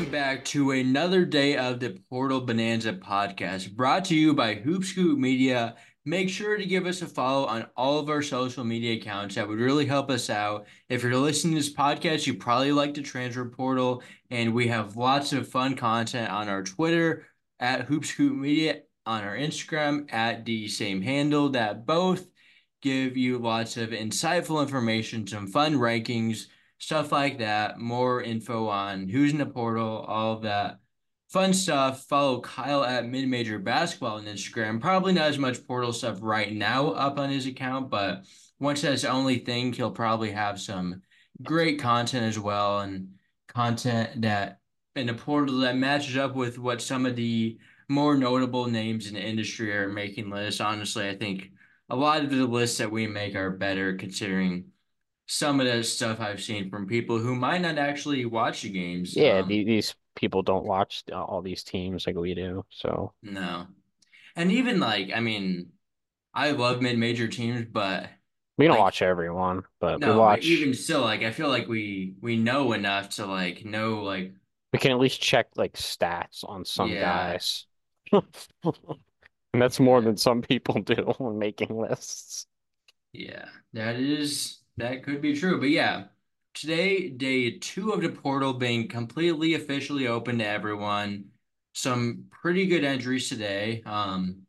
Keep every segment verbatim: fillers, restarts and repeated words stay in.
welcome back to another day of the Portal Bonanza podcast brought to you by Hoop Scoop Media. Make sure to give us a follow on all of our social media accounts. That would really help us out. If you're listening to this podcast, you probably like the transfer portal, and we have lots of fun content on our Twitter at Hoop Scoop Media, on our Instagram at the same handle, that both give you lots of insightful information, some fun rankings, stuff like that, more info on who's in the portal, all of that fun stuff. Follow Kyle at Mid Major Basketball on Instagram. Probably not as much portal stuff right now up on his account, but once that's the only thing, he'll probably have some great content as well, and content that in the portal that matches up with what some of the more notable names in the industry are making lists. Honestly, I think a lot of the lists that we make are better considering some of the stuff I've seen from people who might not actually watch the games. Yeah, Um, the, these people don't watch all these teams like we do. So no. And even like, I mean, I love mid-major teams, but we don't like, watch everyone, but we no, but watch. even still, like, I feel like we we know enough to like know like, We can at least check like stats on some yeah, guys. And that's more yeah, than some people do when making lists. yeah. That is that could be true, but yeah. Today, day two of the portal being completely officially open to everyone. Some pretty good entries today. Um,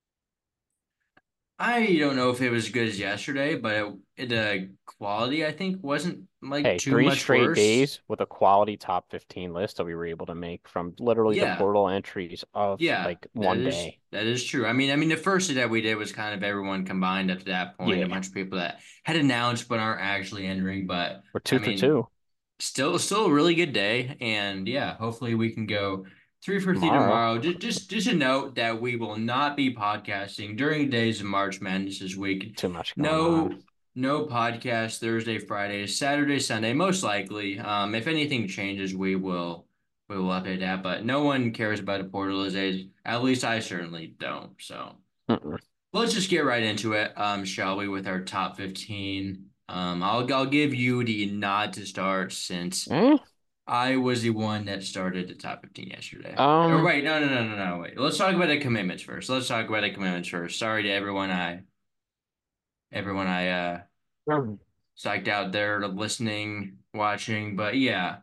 I don't know if it was as good as yesterday, but it, the quality I think wasn't like Hey, too three much straight worse. days with a quality top fifteen list that we were able to make from literally the Yeah, portal entries of yeah, like that one is day. that is true. I mean, I mean, the first day that we did was kind of everyone combined up to that point, a Yeah, bunch of people that had announced but aren't actually entering. But we're I two for mean, two still, still a really good day, and yeah, hopefully we can go three for three tomorrow. tomorrow. Just, just, just a note that we will not be podcasting during the days of March Madness this week. Too much going on. No, no podcast Thursday, Friday, Saturday, Sunday, most likely. Um, if anything changes, we will we will update that. But no one cares about a portal these days. At least I certainly don't. So Mm-mm. let's just get right into it, um, shall we, with our top fifteen. Um, I'll I'll give you the nod to start since Eh? I was the one that started the top fifteen yesterday. Or Um, wait, no, no, no, no, no, wait. Let's talk about the commitments first. Let's talk about the commitments first. Sorry to everyone I everyone I uh psyched out there listening, watching, but yeah.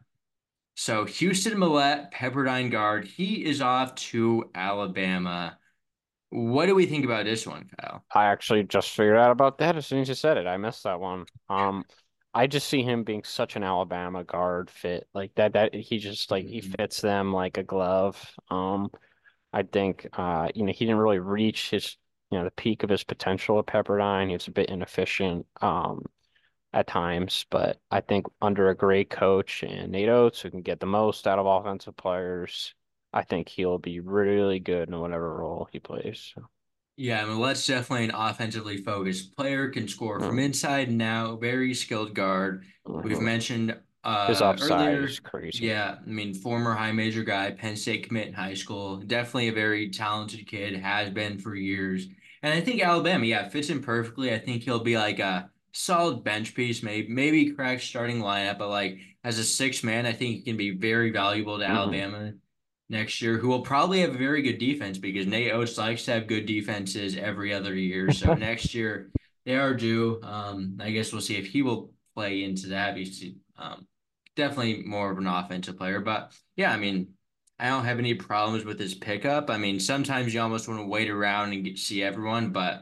So Houston Millette, Pepperdine guard, he is off to Alabama. What do we think about this one, Kyle? I actually just figured out about that as soon as you said it. I missed that one. Um, I just see him being such an Alabama guard fit like that. That he just like he Mhm. fits them like a glove. Um, I think uh, you know, he didn't really reach his you know the peak of his potential at Pepperdine. He was a bit inefficient um at times, but I think under a great coach and Nate Oates, who can get the most out of offensive players, I think he'll be really good in whatever role he plays. Yeah, Millette's definitely an offensively focused player, can score from Mm, inside now, very skilled guard. We've mhm. mentioned His uh upside is earlier, crazy. yeah, I mean, former high major guy, Penn State commit in high school, definitely a very talented kid, has been for years. And I think Alabama, yeah, fits in perfectly. I think he'll be like a solid bench piece, maybe maybe crack starting lineup, but like as a six man, I think he can be very valuable to Hmm. Alabama next year, who will probably have a very good defense because Nate Oates likes to have good defenses every other year. So next year they are due. Um, I guess we'll see if he will play into that. He's um, definitely more of an offensive player, but yeah, I mean, I don't have any problems with his pickup. I mean, sometimes you almost want to wait around and get, see everyone, but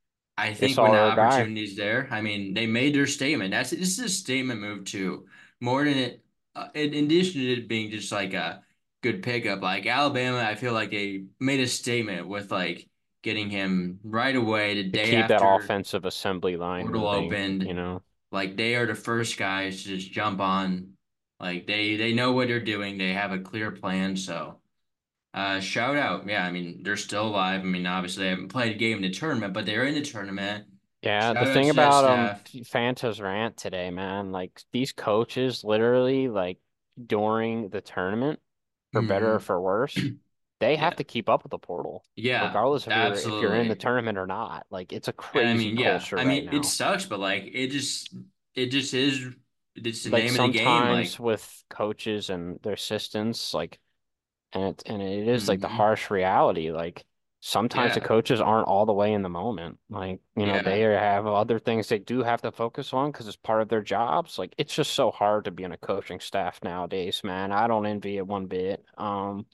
I They think saw when the our guy. opportunity's there, I mean, they made their statement. That's this is a statement move too, more than it. Uh, in in addition to it being just like a good pickup, like Alabama, I feel like they made a statement with like getting him right away the To day keep that after offensive assembly line portal moving, you opened. know. Like they are the first guys to just jump on. Like they they know what they're doing. They have a clear plan. So. Uh, shout out. Yeah, I mean, they're still alive. I mean, obviously they haven't played a game in the tournament, but they're in the tournament. Yeah, the Shout out thing to that about um staff. Fanta's rant today, man, like these coaches literally like during the tournament, for better or Hmm. for worse, they have Yeah. to keep up with the portal, Yeah, regardless if you're if you're in the absolutely. tournament or not. Like it's a And I crazy mean, yeah, culture I right mean, it now. sucks, but like it just it just is it's the Like name of the game. sometimes Like, with coaches and their assistants, like and it and it is like the mhm. harsh reality. Like sometimes the Yeah, coaches aren't all the way in the moment. Like, you know, they yeah, have other things they do have to focus on because it's part of their jobs. Like it's just so hard to be on a coaching staff nowadays, man. I don't envy it one bit. Um,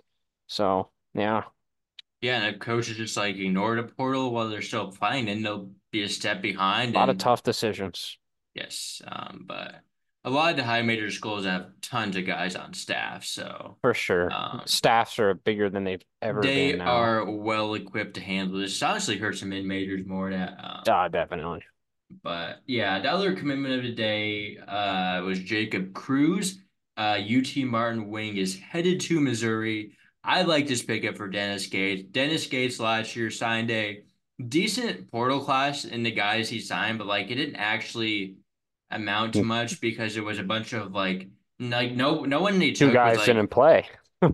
so yeah, yeah. And if coaches just like ignore the portal while they're still playing, then they'll be a step behind. a lot of And tough decisions yes, um, but a lot of the high major schools have tons of guys on staff, so for sure. um, Staffs are bigger than they've ever been they now. are well equipped to handle this. It honestly hurts some mid majors more that um, Uh, definitely. but yeah, the other commitment of the day uh, was Jacob Cruz. Uh, U T Martin wing is headed to Missouri. I like this pickup for Dennis Gates. Dennis Gates last year signed a decent portal class in the guys he signed, but like it didn't actually amount to much because it was a bunch of like like no no one they Two took was guys didn't like play.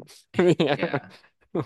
Yeah. yeah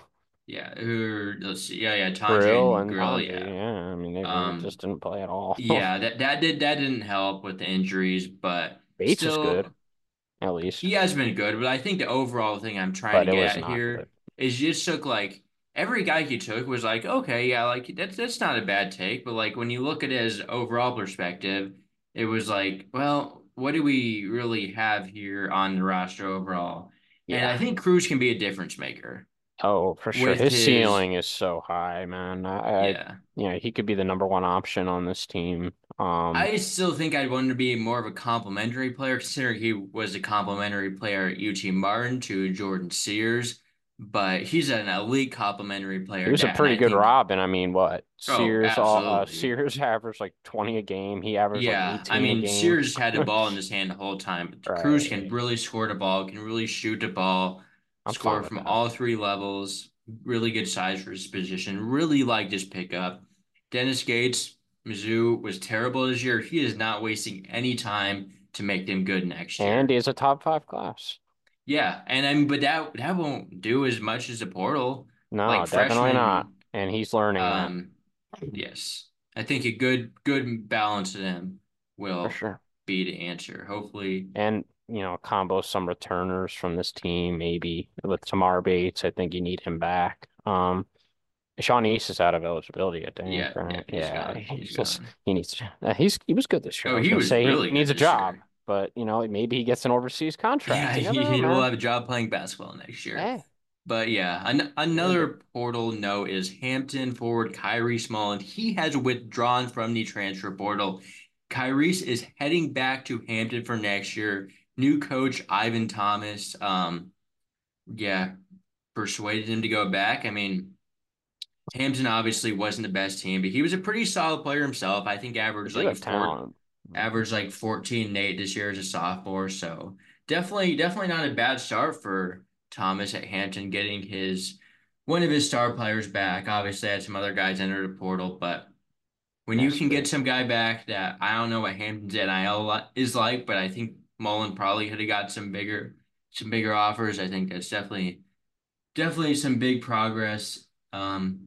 yeah who let's see yeah yeah Tandre Brill and and Grill Tanji, yeah yeah. I mean, they really um just didn't play at all. yeah, that that did that didn't help with the injuries, but Bates is good, still, at least, he has been good. But I think the overall thing I'm trying to but it get was at not good. here is you just took like every guy he took was like, okay, yeah, like that's that's not a bad take, but like when you look at it as overall perspective, it was like, well, what do we really have here on the roster overall? And I Yeah. think Cruz can be a difference maker Oh, for sure. with His his, ceiling is so high, man. I, I yeah. you know, he could be the number one option on this team. Um, I still think I'd want him to be more of a complimentary player, considering he was a complimentary player at U T Martin to Jordan Sears. But he's an elite complimentary he player, was a that, and pretty I good think, Robin. I mean, what? oh, Sears all uh absolutely. Sears averaged like twenty a game. He averaged like Yeah, I eighteen a mean, game. Sears had the ball in his hand the whole time, but Cruz can Right. really score the ball, can really shoot the ball, I'm fine score with from that. all three levels, really good size for his position. Really like this pickup. Dennis Gates, Mizzou was terrible this year. He is not wasting any time to make them good next And year. he is a top five class. Yeah, and I mean, but that that won't do as much as the portal. No, Like definitely not. freshmen, And he's learning that um, yes, I think a good good balance of them for will sure. be the answer. Hopefully, And, you know, combo some returners from this team, maybe with Tamar Bates. I think you need him back. Um, Sean East is out of eligibility, I think, yeah, yeah, right? he's Yeah, gone. He's he's just gone. he needs to, uh, he's he was good this year. Oh, I was he gonna was say he really good needs a this job, year. but you know, maybe he gets an overseas Yeah, contract. You never know, he will man. have a job playing basketball next year. Hey, But yeah, an earned it. another portal note is Hampton forward Kyrie Small, he has withdrawn from the transfer portal. Kyrie is heading back to Hampton for next year. New coach Ivan Thomas, um, yeah, persuaded him to go back. I mean, Hampton obviously wasn't the best team, but he was a pretty solid player himself. I think They averaged do like have four, talent. averaged like fourteen and eight this year as a sophomore. So definitely, definitely not a bad start for Thomas at Hampton, getting his one of his star players back. Obviously, had some other guys enter the portal, but when you That's can get big. some guy back that I don't know what Hampton's N I L li- is like, but I think Mullen probably could have got some bigger, some bigger offers. I think that's definitely, definitely some big progress um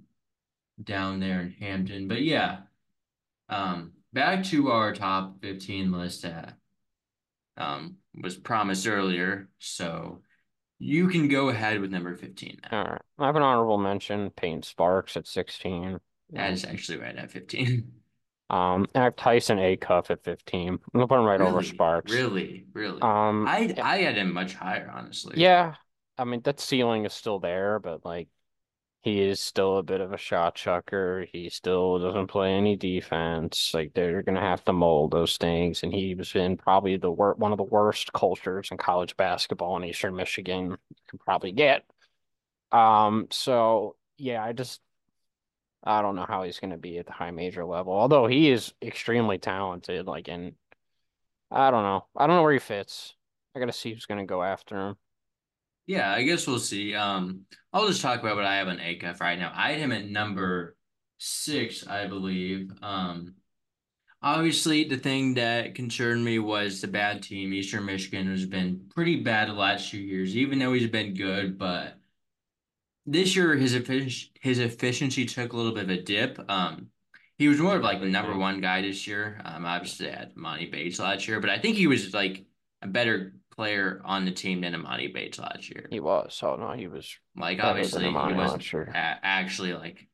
down there in Hampton. But yeah, um, back to our top fifteen list that um, was promised earlier. So you can go ahead with number fifteen now. All right. I have an honorable mention, Peyton Sparks at sixteen. That Um, is actually right at fifteen. um, and I have Tyson Acuff at fifteen. I'm gonna put him right over Really, Sparks. really, really. Um, I yeah, I had him much higher, honestly. yeah, I mean that ceiling is still there, but like he is still a bit of a shot chucker. He still doesn't play any defense. Like they're gonna have to mold those things, and he was in probably the wor one of the worst cultures in college basketball in Eastern Michigan you can probably get. Um, so yeah, I just I don't know how he's gonna be at the high major level. Although he is extremely talented, like and I don't know. I don't know where he fits. I gotta see who's gonna go after him. Yeah, I guess we'll see. Um, I'll just talk about what I have on A C F right now. I had him at number six, I believe. Um, Obviously, the thing that concerned me was the bad team. Eastern Michigan has been pretty bad the last few years, even though he's been good. But this year, his effic his efficiency took a little bit of a dip. Um, he was more of like the number Everything. one guy this year. Um, obviously, I had Monty Bates last year, but I think he was like a better player on the team than Emoni Bates last year. He was. Oh no, he was Like better than obviously he Imani wasn't last year. a- actually like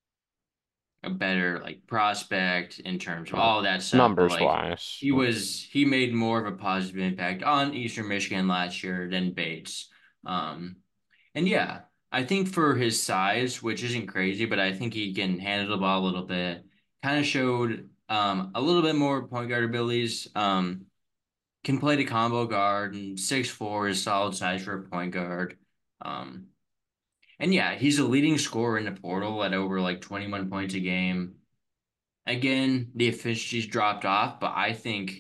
a better like prospect in terms of Uh, all that stuff, but numbers like wise, he was he made more of a positive impact on Eastern Michigan last year than Bates. Um, and yeah, I think for his size, which isn't crazy, but I think he can handle the ball a little bit. Kind of showed um a little bit more point guard abilities. Um, can play the combo guard and six four is solid size for a point guard. Um, and yeah, he's a leading scorer in the portal at over like twenty-one points a game. Again, the efficiency's dropped off, but I think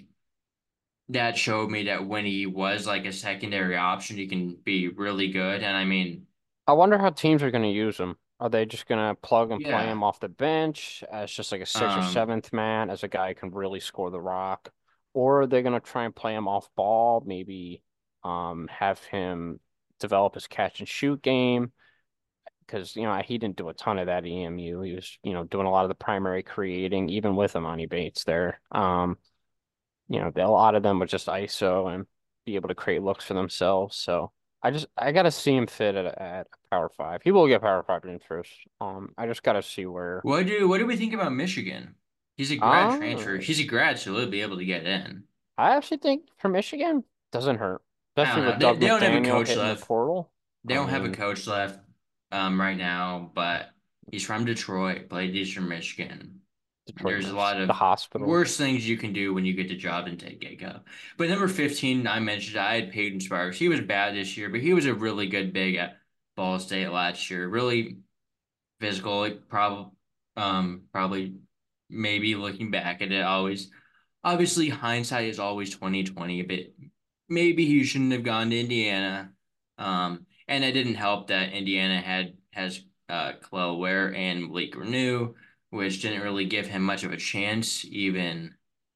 that showed me that when he was like a secondary option, he can be really good. And I mean, I wonder how teams are going to use him. Are they just going to plug and play yeah, him off the bench as just like a sixth or um, seventh man, as a guy who can really score the rock? Or are they going to try and play him off ball, maybe um, have him develop his catch and shoot game? Because, you know, he didn't do a ton of that at E M U. He was, you know, doing a lot of the primary creating, even with Imani Bates there. Um, you know, a lot of them would just I S O and be able to create looks for themselves. So I just I gotta see him fit at at Power Five. He will get Power Five interest. Um, I just gotta see where. what do what do we think about Michigan? He's a grad transfer. Uh, He's a grad, so he'll be able to get in. I actually think for Michigan doesn't hurt, I especially don't know. with They Doug they don't have a McDaniel coach hitting the left. portal. They I don't have a mean, coach left um right now, but he's from Detroit, played Eastern Michigan. Detroit There's a Mercy, lot the of hospital. worse things you can do when you get the job than take Geico. But number fifteen, I mentioned I had Peyton Sparks. He was bad this year, but he was a really good big at Ball State last year. Really physical. Like probably, um, probably, maybe looking back at it, always. Obviously, hindsight is always twenty twenty, but maybe he shouldn't have gone to Indiana. Um, and it didn't help that Indiana had has uh Kel'el Ware and Malik Renew, which didn't really give him much of a chance, even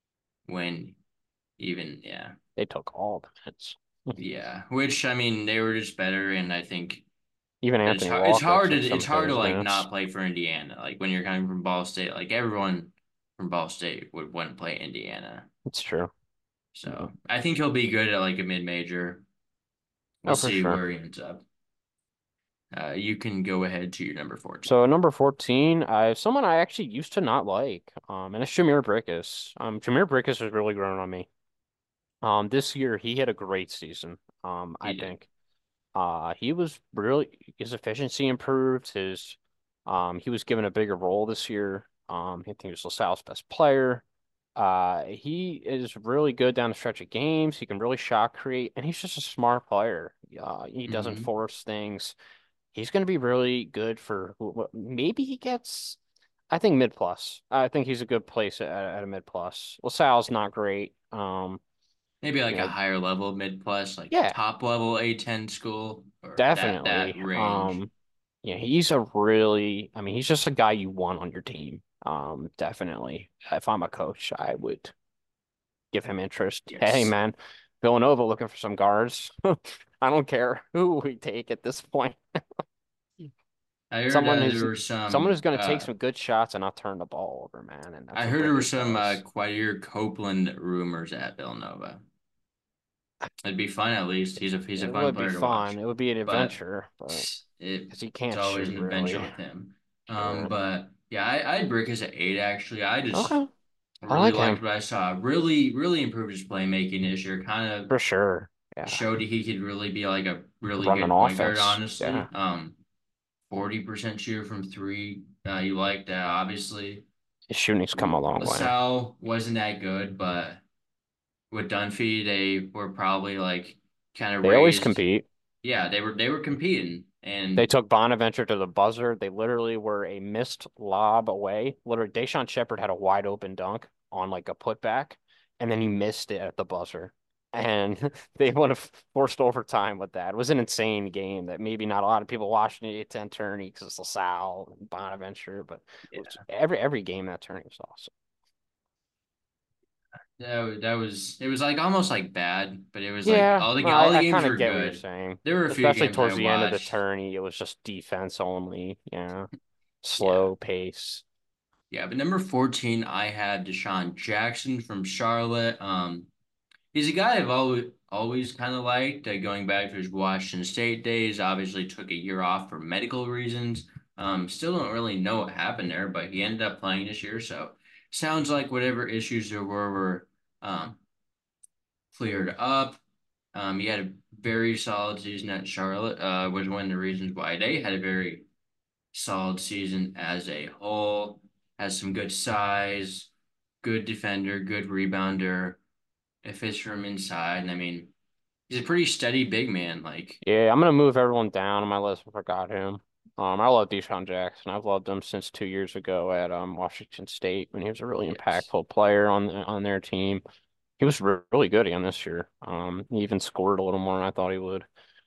when even yeah. They took all the hits. Yeah. Which I mean they were just better and I think Even it's Anthony hard it's Walker hard to took some it's of hard to his like minutes. not play for Indiana. Like when you're coming from Ball State, like everyone from Ball State would want to play Indiana. It's true. So I think he'll be good at like a mid major. We'll Oh, for see sure. where he ends up. Uh, you can go ahead to your number fourteen. So number fourteen, I someone I actually used to not like, um, and it's Jameer Brickus. Um, Jameer Brickus has really grown on me. Um, this year he had a great season. Um, I He did. think. Uh, he was really his efficiency improved. His, um, he was given a bigger role this year. Um, I think he was LaSalle's best player. Uh, he is really good down the stretch of games. He can really shot create, and he's just a smart player. Uh, he doesn't Hmm. force things. He's going to be really good for maybe he gets, I think mid plus. I think he's a good place at, at a mid plus. LaSalle's not great. Um, Maybe you like a know, higher level mid plus, like yeah, top level A ten school or that that definitely. range. Um, yeah, he's a really, I mean, he's just a guy you want on your team. Um, definitely. If I'm a coach, I would give him interest. Hey, Yes. man, Villanova looking for some guards. I don't care who we take at this point. I heard Someone uh, there who's were someone some who's going to take uh some good shots and not turn the ball over, man. And I that's what heard there were Brickus some uh does. Quadir Copeland rumors at Villanova. It'd be fun at least. He's a he's a It fun would be player to fun. watch. It would be an But adventure, but it because he it's can't always shoot an adventure really. with him. Um, Sure. but yeah, I, I'd brick as an eight actually. I just Okay. I really like liked him what I saw. Really, really improved his playmaking this year. Kind of for sure. Yeah. showed he could really be like a really Run an good point guard, offense. Yeah. honestly. Um, forty percent shooter from three. Uh, you like that, obviously. His shooting's come a long way. LaSalle wasn't that good, but with Dunphy, they were probably like kind of They always raised. compete. Yeah, they were they were competing, They and took Bonaventure to the buzzer. They literally were a missed lob away. Literally, Deshaun Shepherd had a wide open dunk on like a putback, and then he missed it at the buzzer. And they would have forced overtime with that. It was an insane game that maybe not a lot of people watching it at ten tourney because it's LaSalle and Bonaventure, but it was yeah, every every game that tourney was awesome. that was, that was it was like almost like bad, but it was like Yeah, all the no, all the I, I games kind were of get what you're good. saying. There were a few Especially games I towards the end of the watched. tourney, it was just defense only. Yeah, Yeah, slow pace. yeah, but number fourteen, I had Deshaun Jackson from Charlotte. Um, he's a guy I've always always kind of liked, uh, going back to his Washington State days. Obviously, took a year off for medical reasons. Um, still don't really know what happened there, but he ended up playing this year. So sounds like whatever issues there were were um, cleared up. Um, he had a very solid season at Charlotte, uh, was one of the reasons why they had a very solid season as a whole. Has some good size, good defender, good rebounder. If it's from inside, and I mean, he's a pretty steady big man. Like, Yeah, I'm gonna move everyone down on my list. I forgot him. Um, I love Deshaun Jackson. I've loved him since two years ago at um Washington State when he was a really yes, impactful player on the, on their team. He was re- really good again this year. Um, he even scored a little more than I thought he would.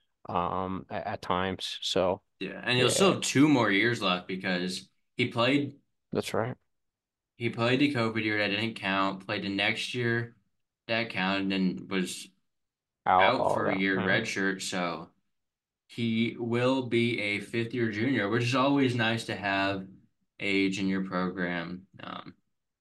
Um, at, at times. So yeah, and he'll still yeah, have two more years left because he played that's right. he played the COVID year that didn't count. Played the next year that counted and was Out out all for a that. year Yeah. redshirt. So he will be a fifth year junior, which is always nice to have age in your program. Um,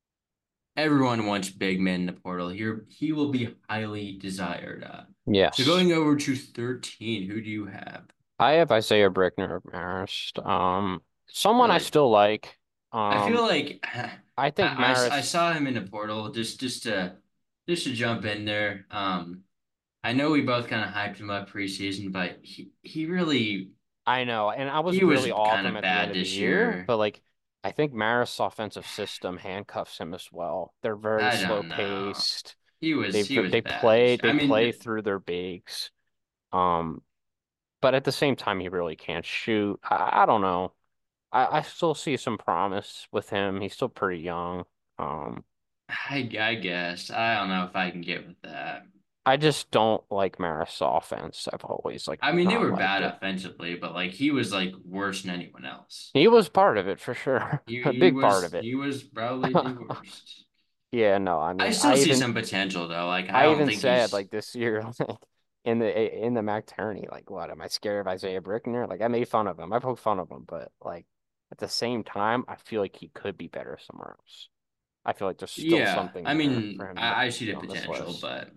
everyone wants big men in the portal. Here, he will be highly desired. Uh, so Yes. going over to thirteen, who do you have? I have Isaiah Brickner of Marist. Um, someone I Really? still like. I feel Um, like I I, think I, I Marist. saw him in the portal just just to just to jump in there. Um, I know we both kind of hyped him up preseason, but he he really I know, and I was he was really off kind him of at the end bad of the this year, year. but like I think Marist's offensive system handcuffs him as well. They're very I slow don't know. paced. He They was he was they bad play this year. they I play mean, through their bigs. Um, but at the same time, he really can't shoot. I, I don't know. I, I still see some promise with him. He's still pretty young. Um, I I guess I don't know if I can get with that. I just don't like Marist's offense. I've always like I mean, they not were liked bad it. offensively, but like he was like worse than anyone else. He was part of it for sure. He A he big part was of it. he was probably the worst. Yeah, no, I I mean, still I see even some potential though. Like I I don't even think said he's like this year, like in the in the Mac tourney, like what am I scared of Isaiah Brickner? Like I made fun of him, I poked fun of him, but like at the same time, I feel like he could be better somewhere else. I feel like there's still yeah. something I there for mean, him to I, I see be the on this potential, list. but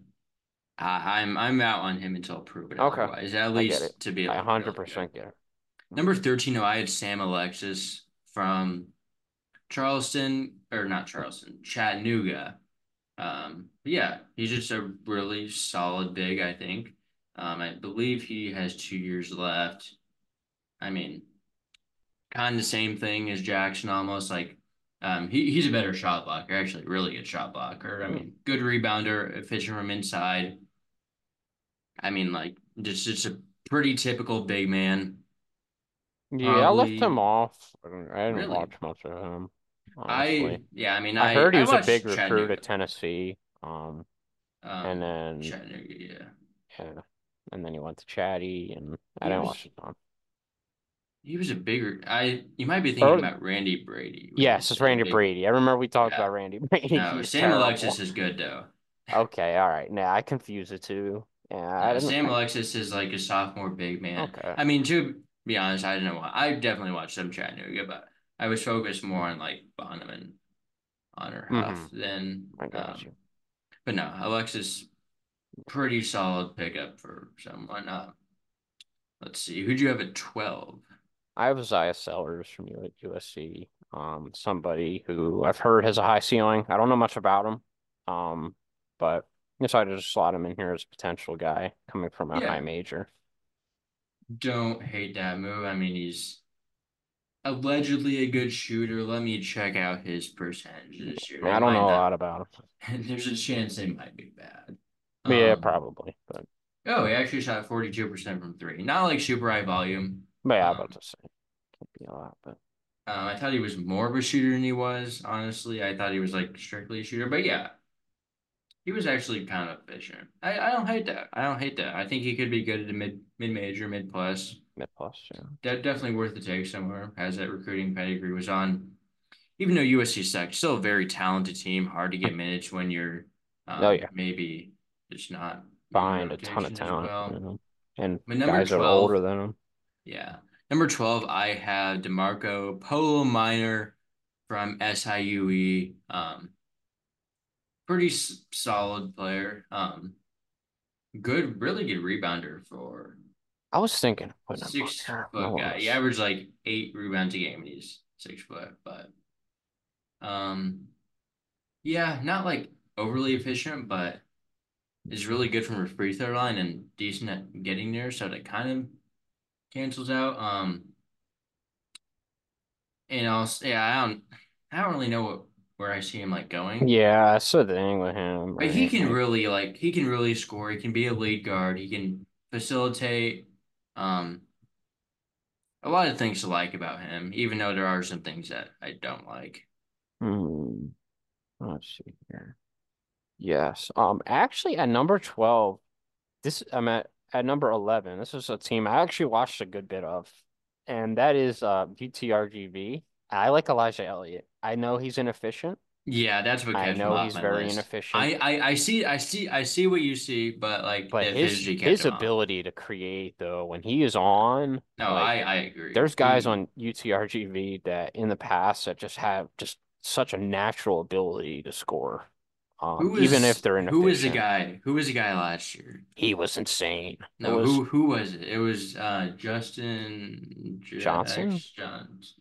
I, I'm I'm out on him until proven Okay, otherwise. At I get it. least to be I like really good. one hundred percent get it. Number thirteen, though, I had Sam Alexis from Charleston, or not Charleston, Chattanooga. Um, yeah, he's just a really solid big, I think. Um, I believe he has two years left. I mean, kind of the same thing as Jackson almost. Like, um, he, he's a better shot blocker, actually, really good shot blocker. I Mm. mean, good rebounder, efficient from inside. I mean, like, just just a pretty typical big man. Yeah, I left him Probably off. I didn't I didn't really. watch much of him, I honestly. yeah, I mean, I I heard he I was a big watched recruit Chattanooga, at Tennessee. Um, and um, then Chattanooga, yeah. yeah, and then he went to Chatty, and I He didn't watch was it on. he was a bigger. I You might be thinking Or about Randy Brady when you yes, it's say Randy big. Brady. I remember we talked Yeah, about Randy Brady. no, He's Sam Alexis terrible. is good though. Okay, all right. Nah, I confuse the two. Yeah, I No, didn't. Sam I, Alexis is like a sophomore big man. okay. I mean, to be honest, I didn't know. I definitely watched some Chattanooga, but I was focused more on like Bonham and Honor Mm-hmm. Huff than. I got Um, you. but no, Alexis pretty solid pickup for someone. Uh, let's see, who'd you have at twelve? I have Isaiah Sellers from U USC. Um, somebody who I've heard has a high ceiling. I don't know much about him. Um, but I decided to slot him in here as a potential guy coming from a high Yeah, major. don't hate that move. I mean, he's allegedly a good shooter. Let me check out his percentage this year. I mean, They I don't might know a not. lot about him. There's a chance they might be bad. Yeah, Um, probably. But oh, he actually shot forty-two percent from three. Not like super high volume. but yeah, I was about Um, to say can't be a lot, but um, I thought he was more of a shooter than he was, honestly. I thought he was like strictly a shooter, but yeah, he was actually kind of efficient. I, I don't hate that. I don't hate that. I think he could be good at a mid mid major, mid plus. mid plus, yeah. De definitely worth the take somewhere. Has that recruiting pedigree was on. Even though U S C sucks, still a very talented team. Hard to get minutes when you're Oh um, yeah, maybe just not in find a ton of rotation as talent, you well. know, and But number guys that are twelve, older than him. yeah. Number twelve, I have DeMarco Polo Minor from S I U E. Um, pretty s solid player. Um, Good, really good rebounder for I was thinking of putting him up six there. No foot guy. He worries. averaged like eight rebounds a game and he's six foot, but um yeah, not like overly efficient, but is really good from a free throw line and decent at getting there, so that kind of cancels out. Um and also yeah, I don't I don't really know what where I see him like going. Yeah, that's the thing with him, But he right? can Like, really like he can really score. He can be a lead guard. He can facilitate. Um, a lot of things to like about him, even though there are some things that I don't like. hmm, let's see here. Yes. Um, actually, at number twelve, this I'm at at number eleven. This is a team I actually watched a good bit of, and that is uh U T R G V. I like Elijah Elliott. I know he's inefficient. Yeah, that's what I kept him know off he's my very list. inefficient, I, I I see I see I see what you see, but like but the his efficiency kept his him off. ability to create though, when he is on, No, I like I agree. there's guys He on U T R G V that in the past that just have just such a natural ability to score. Um, who even if was they're who was the inefficient. guy? Who was the guy last year? He was insane. It No, was who who was it? It was uh Justin Johnson, Jax Johns.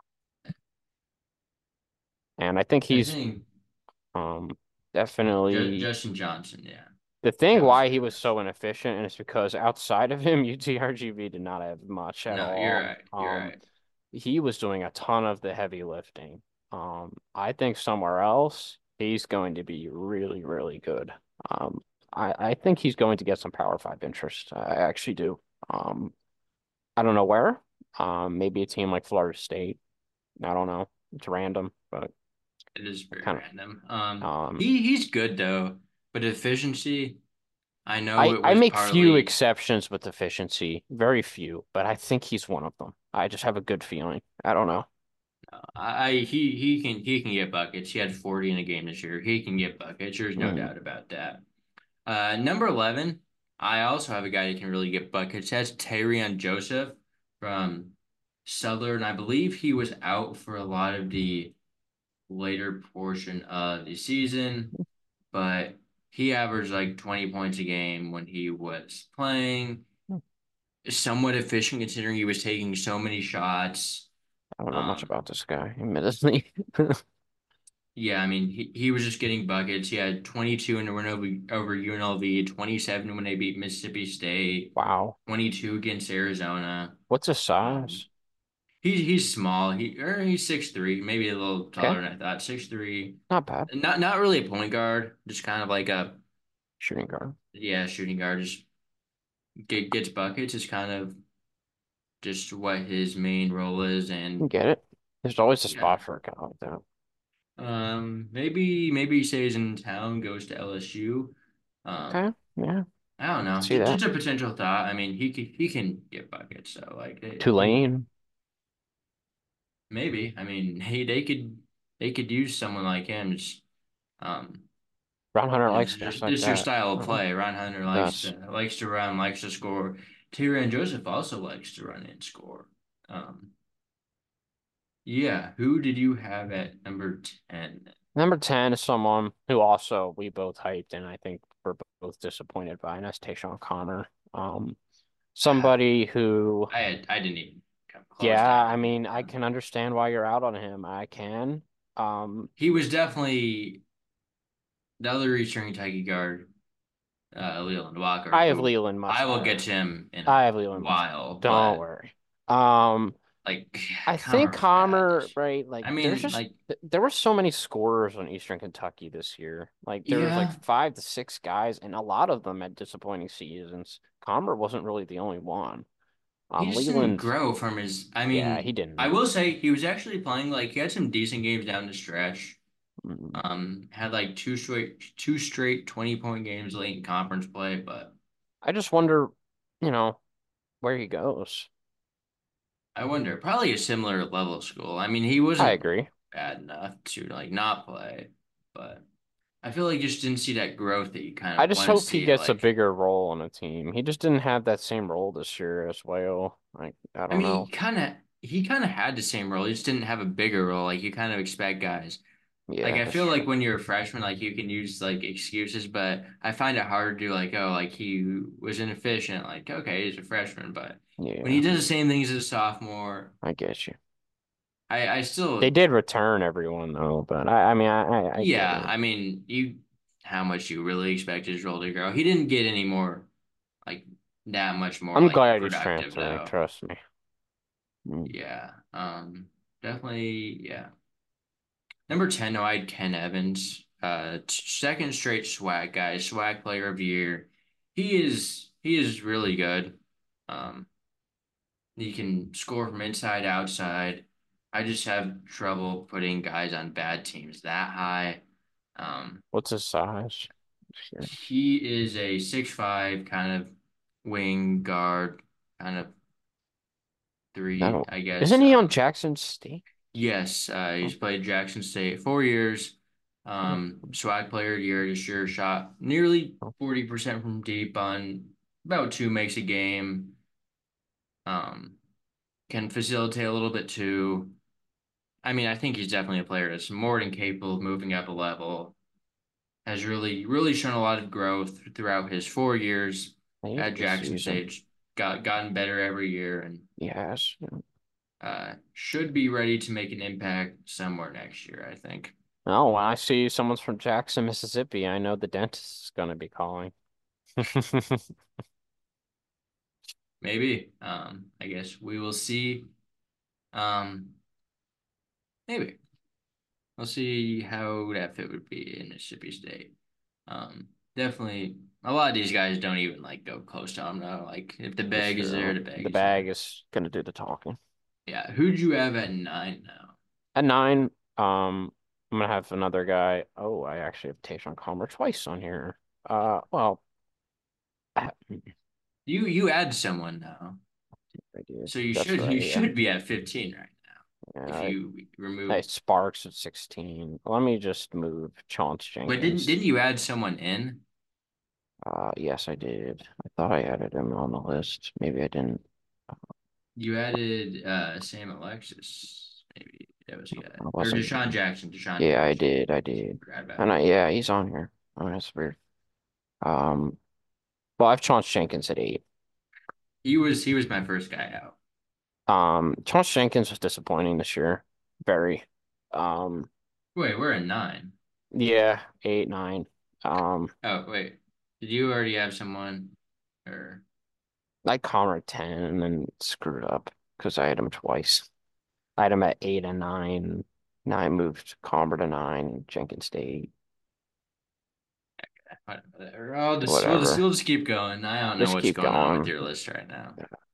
and I think I he's think um J definitely Justin Johnson. Yeah, the thing that was why who he it was was. so inefficient, and it's because outside of him, U T R G V did not have much at No, you're all. right. You're Um, right. he was doing a ton of the heavy lifting. Um, I think somewhere else he's going to be really, really good. Um, I, I think he's going to get some Power Five interest. I actually do. Um, I don't know where. Um, maybe a team like Florida State. I don't know. It's random, but It is very kind random. Um, of. Um, he he's good though, but efficiency, I know I it I was make few partly. exceptions with efficiency, very few, but I think he's one of them. I just have a good feeling. I don't know. I, I he he can he can get buckets. He had forty in a game this year. He can get buckets. There's no Mm. doubt about that. Uh, number eleven, I also have a guy that can really get buckets. That's Tyrion Joseph from Southern. I believe he was out for a lot of the later portion of the season, but he averaged like twenty points a game when he was playing. Somewhat efficient considering he was taking so many shots. I don't know much Um, about this guy, admittedly. yeah, I mean, he, he was just getting buckets. He had twenty-two in the win over, over U N L V, twenty-seven when they beat Mississippi State, Wow. twenty-two against Arizona. What's his Um, size? he's he's small. He or he's six three, maybe a little Okay, taller than I thought. six three. not bad. Not not really a point guard, just kind of like a Shooting guard. yeah, shooting guard. Just get, gets buckets is kind of just what his main role is, You and get it. There's always a yeah. spot for a guy like that. Um, maybe maybe he stays in town, goes to L S U. Um, Okay, yeah, I don't I can know. see Just, that. just a potential thought. I mean, he can he can get buckets, so like they, he Tulane. maybe. I mean, hey, they could they could use someone like him. Just, um, Ron Hunter this likes is guys just like this is your that. style of Uh, play. Ron Hunter likes does. to likes to run, likes to score. Tyrion Joseph also likes to run and score. Um, yeah. Who did you have at number ten? Number ten is someone who also we both hyped and I think we're both disappointed by, and that's Tayshaun Connor. Um, somebody who, I had I didn't even come close yeah, to I having him mean, I down. can understand why you're out on him. I can. Um, He was definitely the other Eastern Kentucky guard, uh, Leland Walker, I have who Leland much I will get higher. to him in a I have Leland much higher. while, Don't but worry. Um, like I think Connor was bad Connor, this year. right? Like, I there's mean, just like, th- there were so many scorers on Eastern Kentucky this year. Like, there was like yeah, five to six guys, and a lot of them had disappointing seasons. Connor wasn't really the only one. he Um, just didn't Leland, grow from his. I yeah, he mean, I didn't. will say he was actually playing like he had some decent games down the stretch. Mm. Um, had like two straight two straight twenty point games late in conference play, but I just wonder, you know, where he goes. I wonder, probably a similar level of school. I mean, he I wasn't agree. bad enough to like not play, but I feel like you just didn't see that growth that you kind I of just want to hope he see. gets a Like, bigger role on a team. He just didn't have that same role this year as well. Like, I I don't mean, he know. kind of he kind of had the same role. He just didn't have a bigger role. Like you kind of expect guys Like Yeah, I that's feel like true. when you're a freshman, like you can use like excuses, but I find it hard to do like, oh, like he was inefficient. Like, okay, he's a freshman, but when he Yeah, does the same things as a sophomore, I get you. I I They still, did return everyone though, but I, I mean, I, I, I get yeah, it. I mean, you how much you really expect his role to grow. He didn't get any more like that much more I'm like glad he's productive transferring. though. Trust me. Mm. Yeah. Um, definitely, yeah. Number ten, no, I had Ken Evans. Uh, t- second straight swag guy, swag player of the year. He is he is really good. Um, he can score from inside outside. I just have trouble putting guys on bad teams that high. Um, What's his size? Sure. he is a six five kind of wing guard, kind of three, No, I isn't guess. he on Um, Jackson State? Yes, uh, Oh, he's played Jackson State four years. oh, Um, swag player of the year this year, shot nearly oh. forty percent from deep on about two makes a game. Um, can facilitate a little bit too. I mean, I think he's definitely a player that's more than capable of moving up a level. Has really, really shown a lot of growth throughout his four years He had a at good Jackson season. State. Got gotten better every year and He has. Yeah. uh, should be ready to make an impact somewhere next year, I think. Oh, when I see someone's from Jackson, Mississippi, I know the dentist is going to be calling. Maybe. Um, I guess we will see. Um, maybe we'll see how that fit would be in Mississippi State. Um, definitely. A lot of these guys don't even like go close to them though. Like if the That's bag is there, true. the bag The is bag there. is going to do the talking. Yeah. Who'd you have at nine now? At nine, um, I'm gonna have another guy. Oh, I actually have Tayshaun Calmer twice on here. Uh, well, I You you add someone now, I did. so you That's should you right. Yeah. should be at fifteen right now if Yeah. you I, remove. I Sparks at sixteen. Let me just move Chauncey But didn't Jenkins. didn't you add someone in? Uh, yes, I did. I thought I added him on the list. Maybe I didn't. You added uh Sam Alexis. Maybe that was a guy. I Or wasn't. Deshaun Jackson. Deshaun Yeah, I Jackson. did. I did. Forgot about And I, him. yeah, he's on here. Oh, that's weird. Um, well, I've Chauncey Jenkins at eight. He was he was my first guy out. Um, Chauncey Jenkins was disappointing this year. Very. Um, Wait, we're at nine. yeah, eight, nine. Um, Oh, wait. Did you already have someone? Or I Connor at ten and then screwed up because I had him twice. I had him at eight and nine. Nine moved Comber to nine, Jenkins to eight, whatever. I'll just we'll just whatever. we'll just keep going. I don't know Just what's keep going on with going. your list right now.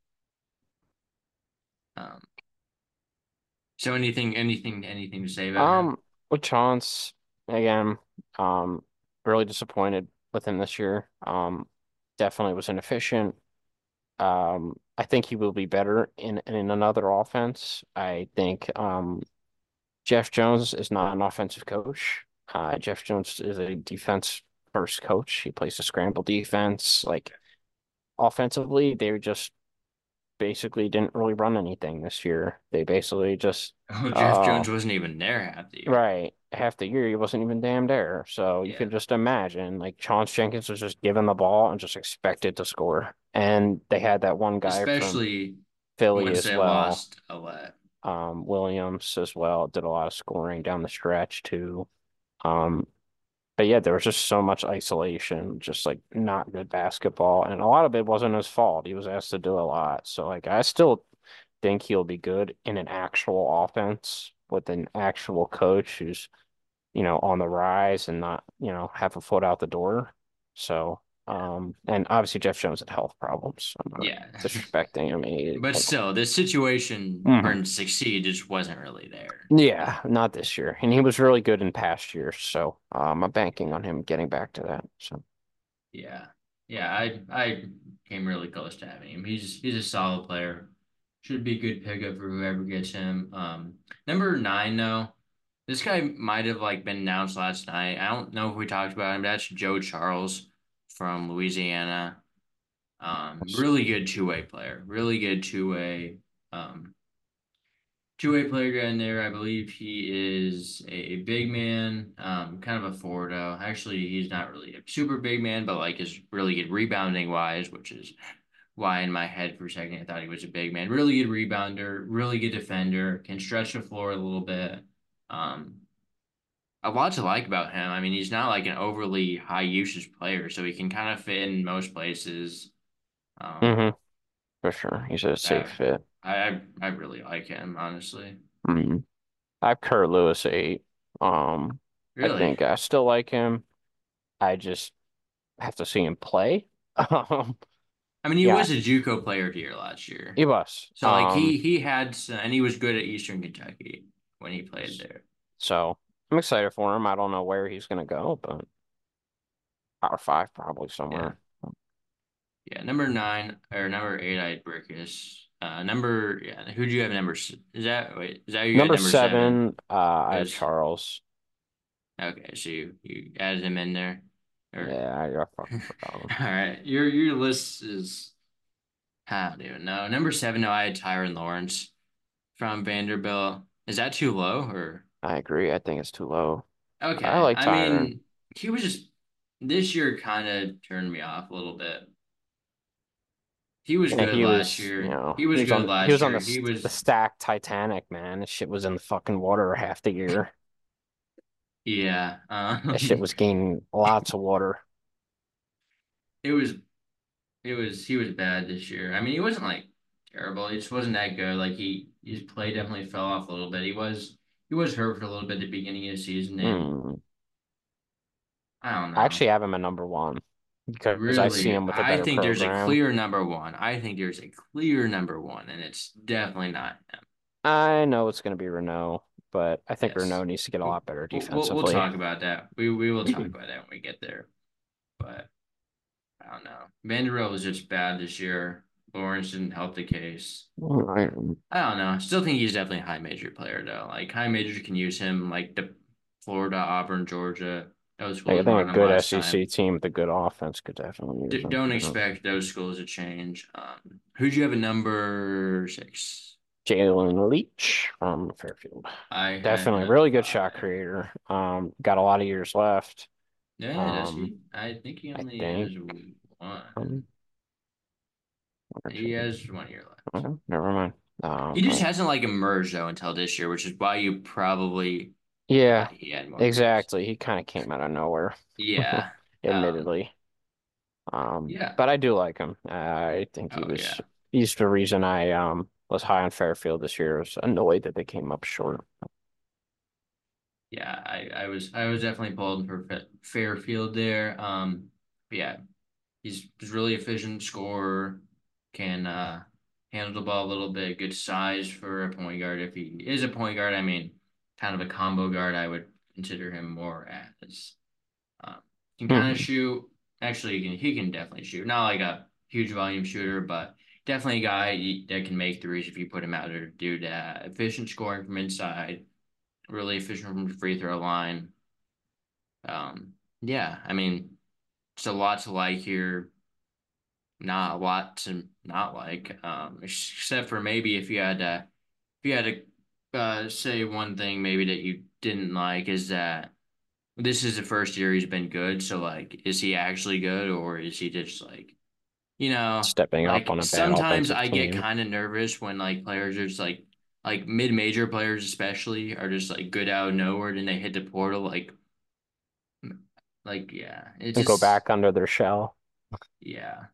Um, so anything anything anything to say about him? Um, with Chance, again, um, really disappointed with him this year. Um, definitely was inefficient. Um, I think he will be better in in another offense. I think um Jeff Jones is not an offensive coach. Uh, Jeff Jones is a defense first coach. He plays a scramble defense. Like offensively, they just basically didn't really run anything this year. They basically just Oh, Jeff uh Jones wasn't even there half the year. right half the year he wasn't even damn there. So you Yeah, can just imagine like Chauncey Jenkins was just given the ball and just expected to score. And they had that one guy from especially Philly once as they well. lost a lot. Um, Williams as well did a lot of scoring down the stretch too. Um, but yeah, there was just so much isolation, just like not good basketball, and a lot of it wasn't his fault. He was asked to do a lot. So like I still think he'll be good in an actual offense with an actual coach who's, you know, on the rise and not, you know, half a foot out the door. So, um, and obviously Jeff Jones had health problems. I'm not Yeah. disrespecting him. He, But like, still, the situation for mhm. him to succeed just wasn't really there. Yeah, not this year. And he was really good in past years. So, um, I'm banking on him getting back to that. So, Yeah. Yeah, I I came really close to having him. He's he's a solid player. Should be a good pickup for whoever gets him. Um, number nine though, this guy might have like been announced last night. I don't know if we talked about him. But that's Joe Charles from Louisiana. Um, really good two-way player. Really good two-way. Um, Two-way player in there. I believe he is a big man, um, kind of a forward. though. Actually, he's not really a super big man, but like is really good rebounding wise, which is why in my head for a second I thought he was a big man. Really good rebounder, really good defender, can stretch the floor a little bit. Um, a lot to like about him. I mean, he's not like an overly high usage player, so he can kind of fit in most places. Um, Hmm. For sure. He's a safe I, fit. I I really like him, honestly. Mm. I have Kurt Lewis eight. Um, I Really. think I still like him. I just have to see him play. Um, I mean, he yeah, was a JUCO player here last year. he was. So like Um, he he had some, and he was good at Eastern Kentucky when he played there. so I'm excited for him. I don't know where he's gonna go, but Power Five probably Yeah. somewhere. Yeah, number nine or number eight, I had Brickus. Uh, number yeah, who do you have number? s- Is that wait? Is that you got Number number seven? seven, uh, I have Because Charles. okay, so you you added him in there, or Yeah, I, I fucking forgot him. all right, your your list is I don't even know. Number seven, no, I had Tyron Lawrence from Vanderbilt. Is that too low or I agree. I think it's too low. I okay? like I Tyron. mean, he was just this year kind of turned me off a little bit. He was Yeah, good he last was, you year. know, He he was was good on he was last on the year. He st the was stacked Titanic, man. This shit was in the fucking water half the year. yeah. That shit Um, was gaining lots of water. it was it was he was bad this year. I mean, he wasn't like terrible. He just wasn't that good. Like he his play definitely fell off a little bit. He was he was hurt for a little bit at the beginning of the season, and Hmm. I don't I know. actually have him at number one because I see Really, him with a I better think there's a program. clear number one. I think there's a clear number one, and it's definitely not him. I know it's going to be Renault, but I think Yes. Renault needs to get a We'll, lot better we'll, we'll defensively. talk about that. We we will talk about that when we get there. But I don't know. Vanderbilt was just bad this year. Lawrence didn't help the case. Right. I don't know. Still think he's definitely a high major player though. Like high majors can use him, like the Florida, Auburn, Georgia. Those Like, I schools think a run him good last S E C time. team with a good offense could definitely use D him. don't You know? expect those schools to change. Um, who'd you have at number six? Jalen Leach from Fairfield. I had him Definitely at really good shot five. creator. Um, got a lot of years left. Yeah, does Um, he? I think he I only think has one. um, one or He two. has one year left. Okay, never mind. He just Um, hasn't like emerged though until this year, which is why you probably yeah, thought he had more years. exactly. He kind of came out of nowhere, Yeah. Um, admittedly. Um, yeah. but I do like him. I think he Oh was yeah. he's the reason I um was high on Fairfield this year. I was annoyed that they came up short. Yeah, I, I was I was definitely pulled for Fa- Fairfield there. Um, but yeah, he's he's really efficient scorer, can uh handle the ball a little bit, good size for a point guard. If he is a point guard, I mean, kind of a combo guard, I would consider him more as. Um, can kind of Mhm. shoot. Actually, he can he can definitely shoot. Not like a huge volume shooter, but definitely a guy that can make threes if you put him out there to do that. Efficient scoring from inside, really efficient from the free throw line. Um, yeah, I mean, it's a lot to like here. Not a lot to not like, um, except for maybe if you had to, if you had to uh, say one thing maybe that you didn't like is that this is the first year he's been good. So like, is he actually good or is he just like, you know, Stepping up like on a bad sometimes offensive I get team. kind of nervous when like players are just like like mid-major players especially are just like good out of nowhere and they hit the portal like like yeah, it's And go just back under their shell. yeah.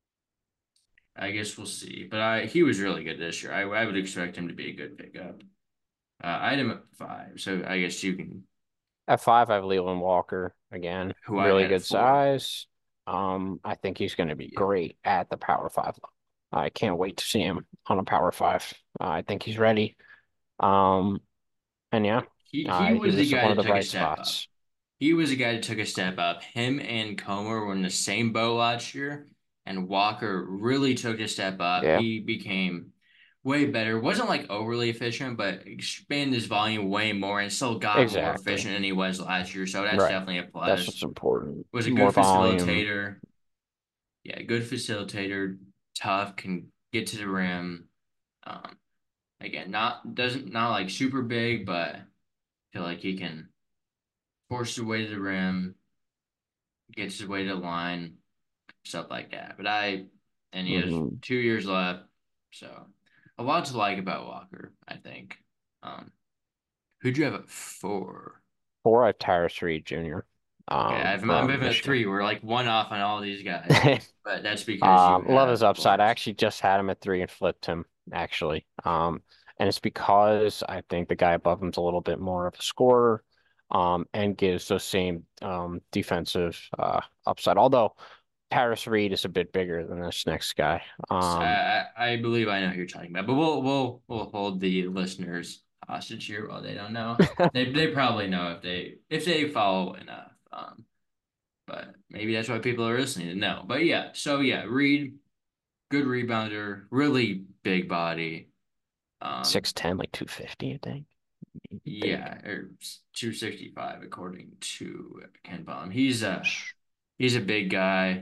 I guess we'll see. But I he was really good this year. I I would expect him to be a good pickup. Uh, I had him at five, so I guess you can At five, I have Leland Walker again. who I Really had at good four. size. Um, I think he's going to be Yeah. great at the Power Five level. I can't wait to see him on a Power Five. Uh, I think he's ready. Um, and yeah, He he uh, he was the was guy one of that the took a bright step up. spots. He was a guy that took a step up. Him and Comer were in the same boat last year, and Walker really took a step up. Yeah, He became way better. Wasn't like overly efficient, but expanded his volume way more and still got more exactly. efficient than he was last year. So that's Right. definitely a That's plus. what's important. Was a good More volume. facilitator. Yeah, good facilitator. Tough, can get to the rim. Um, Again, not doesn't not like super big, but I feel like he can force his way to the rim, gets his way to the line, stuff like that. But I, and he has Hmm. two years left, so a lot to like about Walker, I think. Um, who'd you have at four? Four, I have Tyrese Reed Junior Okay, I um, have him, I'm from at Michigan. three. We're like one off on all these guys, but that's because you Um, love his have upside. I Lawrence. actually just had him at three and flipped him, actually. Um, and it's because I think the guy above him's a little bit more of a scorer, um, and gives those same um defensive uh upside. Although Paris Reed is a bit bigger than this next guy. Yes, Um, I, I I believe I know who you're talking about, but we'll we'll we'll hold the listeners hostage here while they don't know. They they probably know if they if they follow enough. Um, but maybe that's why people are listening to know. But yeah, so yeah, Reed, good rebounder, really big body. Um, six ten, like two fifty, I think. Big. yeah, or two sixty-five according to Ken Palm. He's a he's a big guy.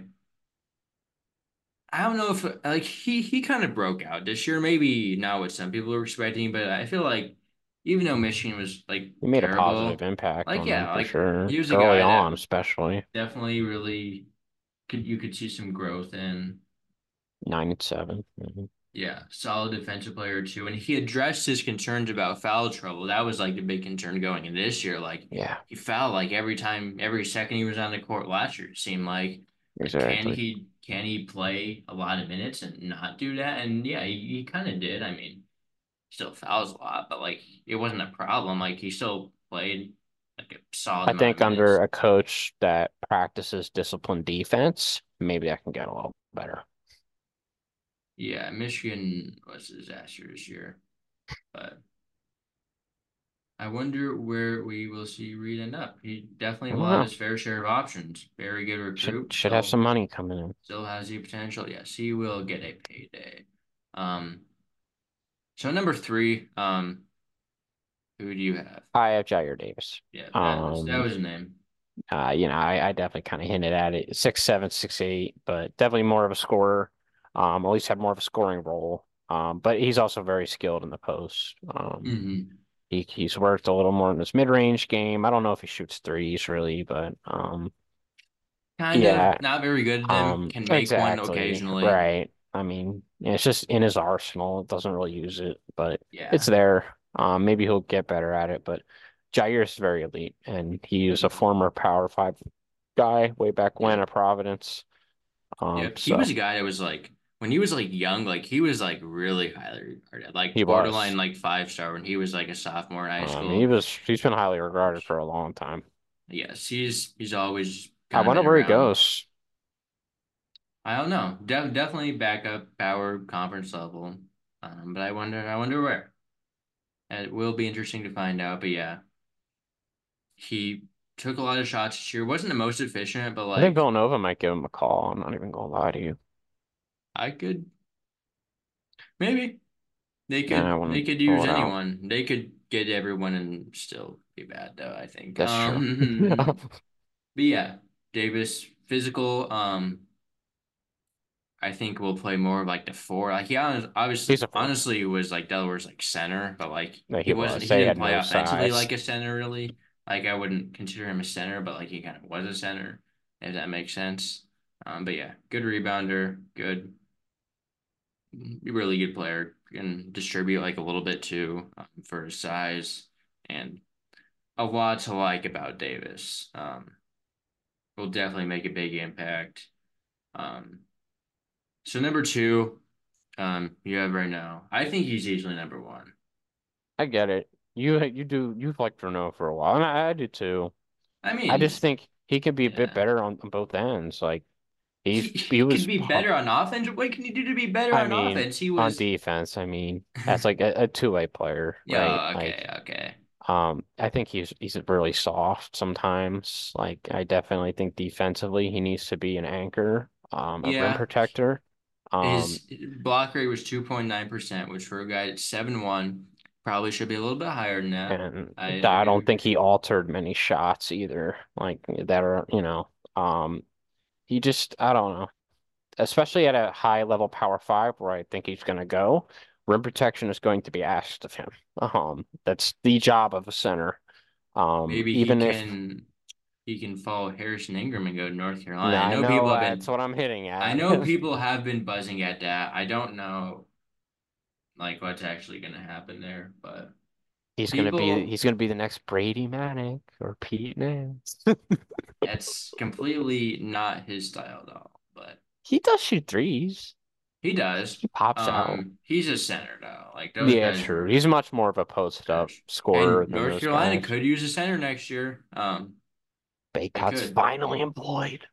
I don't know if like he he kind of broke out this year. Maybe not what some people were expecting, but I feel like even though Michigan was like He made a positive terrible, impact like on them yeah, for like sure. he was a Early guy that on, especially. definitely really could you could see some growth in. Nine and seven. Mhm. Yeah, solid defensive player too, and he addressed his concerns about foul trouble. That was like the big concern going into this year. Like Yeah, he fouled like every time, every second he was on the court last year. It seemed like, like can exactly. he can he play a lot of minutes and not do that? And yeah, he, he kind of did. I mean, still fouls a lot, but like it wasn't a problem. Like he still played like a solid I amount of think under minutes. a coach that practices disciplined defense, maybe I can get a little better. Yeah, Michigan was a disaster this year, but. I wonder where we will see Reed end up. He definitely I will don't have know. his fair share of options. Very good Should recruit. should have Still, some money coming in. still has the potential. Yes, he will get a payday. Um, so number three, um, who do you have? I have Jair Davis. Yeah, that was that Um, was a name. uh, you know, I, I definitely kind of hinted at it. Six seven, six eight, but definitely more of a scorer. Um, at least had more of a scoring role. Um, but he's also very skilled in the post. Um, Hmm. he he's worked a little more in his mid-range game. I don't know if he shoots threes really, but um, Kind yeah. of not very good at them. Um, Can make one exactly. occasionally. Right. I mean, yeah, it's just in his arsenal. It doesn't really use it, but it's Yeah. there. Um, maybe he'll get better at it, but Jair is very elite, and he was a Hmm. former Power Five guy way back when Yep. at Providence. Um, Yep. He was so a guy that was like when he was like young, like he was like really highly regarded, like he borderline was. like five star when he was like a sophomore in high Um, he school. was. He's been highly regarded for a long time. Yes, he's he's always I kind of wonder been where he around. goes. I don't know. De definitely backup power conference level. Um, but I wonder I wonder where. It will be interesting to find out. But yeah, he took a lot of shots this year. Wasn't the most efficient, but I think like Villanova might give him a call. I'm not even gonna lie to you. I could maybe they Yeah, I could they wouldn't could rule use it out. anyone. They could get everyone and still be bad though, I think. That's true. Um but yeah, Davis physical, um I think we'll play more of like the four. Like he honest, obviously He's a four. honestly was like Delaware's like center, but like No, he he wasn't was. he They didn't had play no offensively size. like a center really. Like I wouldn't consider him a center, but like he kind of was a center, if that makes sense. Um, but yeah, good rebounder, good, really good player. Can distribute like a little bit too, um, for his size, and a lot to like about Davis. Um, will definitely make a big impact. Um, so number two. Um, you have right now. I think he's easily number one. I get it. You you do you've liked Renault for a while, and I, I do too. I I just mean, think he can be a bit yeah. better on, on both ends. Like He he's he he could was be pu- better on offense. What can he do to be better I on mean, offense? He on was. defense, I mean, that's like a, a two-way player, right? Yeah, okay, Like okay. um I think he's he's really soft sometimes. Like I definitely think defensively he needs to be an anchor, um, a rim Yeah, protector. Um, his block rate was two point nine percent, which for a guy at seven one probably should be a little bit higher than that. and I, I I do don't think he agree. altered many shots either, like that are, you know, um, he just, I don't know, especially at a high level power five where I think he's going to go. rim protection is going to be asked of him. Um, that's the job of a center. Um, Maybe he even if can he can follow Harrison Ingram and go to North no, Carolina. I I know know people have that's been what I'm hitting I at. know people have been buzzing at that. I don't know like what's actually gonna happen there, but He's gonna be people he's gonna be the next Brady Manick or Pete Nance. it's completely not his style though, but He does shoot threes. he does. He pops out. Um, he's a center though. Like those Yeah, guys true. are He's much more of a post up centers. scorer And than North those Carolina guys. could use a center next year. Um, they Baycott's could. finally employed.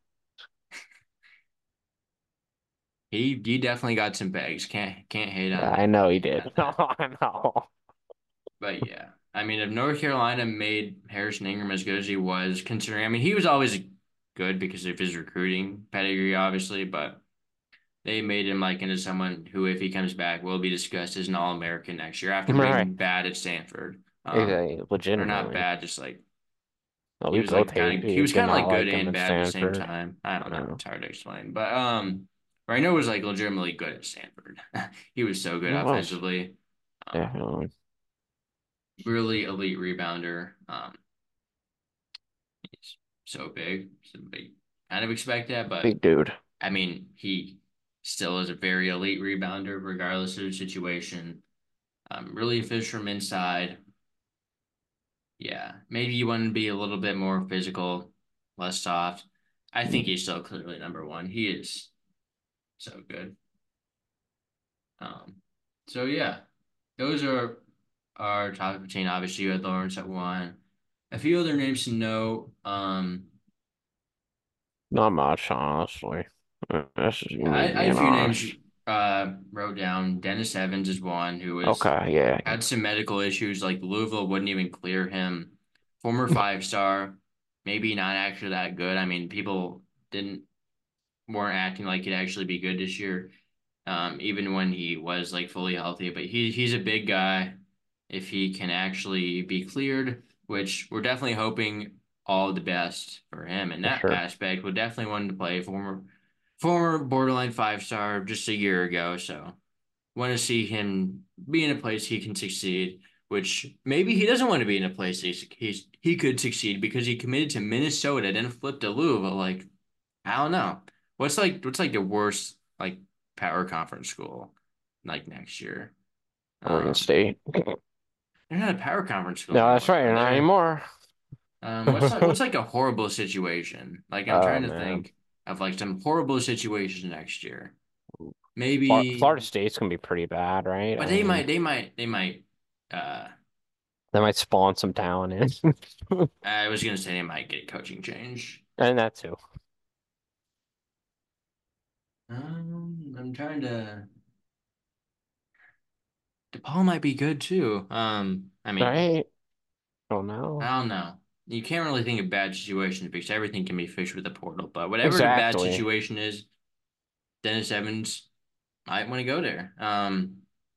He he definitely got some bags. Can't can't hate Yeah, on I know he hate did. on No, that. I know. But yeah, I mean, if North Carolina made Harrison Ingram as good as he was, considering, I mean, he was always good because of his recruiting pedigree, obviously, but they made him like into someone who, if he comes back, will be discussed as an All-American next year after Right. being bad at Stanford. Um, Exactly. or not Legitimately. bad, just like No, he we was both like hate kind of he we was did kind of not like good like him and at bad at the same Stanford. time. I don't know, No. it's hard to explain, but um, Rhino was like legitimately good at Stanford. He was so good He was. offensively. Um, Definitely. really elite rebounder. Um, he's so big, so big. Kind of expect that, but Big dude. I mean, he still is a very elite rebounder, regardless of the situation. Um, really fish from inside. Yeah, maybe you want to be a little bit more physical, less soft. I think he's still clearly number one. He is so good. Um, so yeah, those are our top fifteen. Obviously, you had Lawrence at one. A few other names to know. Um, Not much, honestly. Uh, This is me I, I had a being few names honest. uh wrote down. Dennis Evans is one who was Okay, yeah. had some medical issues, like Louisville wouldn't even clear him. Former five star, maybe not actually that good. I mean, people didn't weren't acting like he'd actually be good this year, um, even when he was like fully healthy. But he he's a big guy. If he can actually be cleared, which we're definitely hoping all the best for him in For that sure. aspect. Would definitely want to play former former borderline five star just a year ago. So want to see him be in a place he can succeed. Which maybe he doesn't want to be in a place he's, he's he could succeed because he committed to Minnesota, then flipped to Louisville. Like I don't know. What's like what's like the worst like power conference school like next year? Oregon Um, State. they're not a power conference school No, that's anymore right. though. Not They're anymore. um what's like what's like a horrible situation? Like I'm Oh trying to man. think of like some horrible situations next year. Flor- Maybe, Florida State's gonna be pretty bad, right? but I they mean, might they might they might uh they might spawn some talent in. I was gonna say they might get a coaching change. And that too. Um, I'm trying to. DePaul might be good too. Um, I mean, Right? Oh no. I don't know. You can't really think of bad situations because everything can be fixed with the portal. But whatever the bad Exactly. situation is, Dennis Evans might want to go there. Um,